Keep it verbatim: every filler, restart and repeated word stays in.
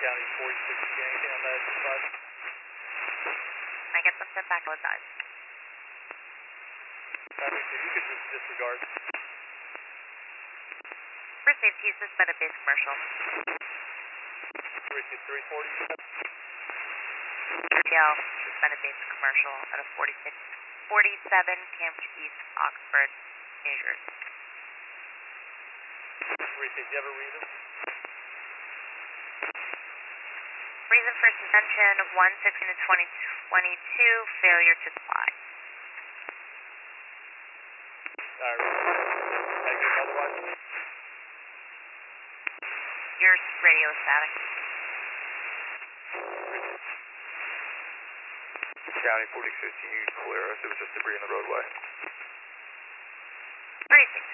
County forty-six, you got anything on that spot? Can I get them sent back to those eyes? Copy, if you could just disregard. For safety, suspended base commercial. three three forty, you said? Yeah, suspended base commercial out of forty-six, forty-seven Cambridge East, Oxford, New Jersey. three six, do you have a reason? Reason for suspension, one sixteen to twenty twenty-two, failure to comply. Alright, negative otherwise? Your radio is static. County forty-six, you clear us, it was just debris in the roadway. three six.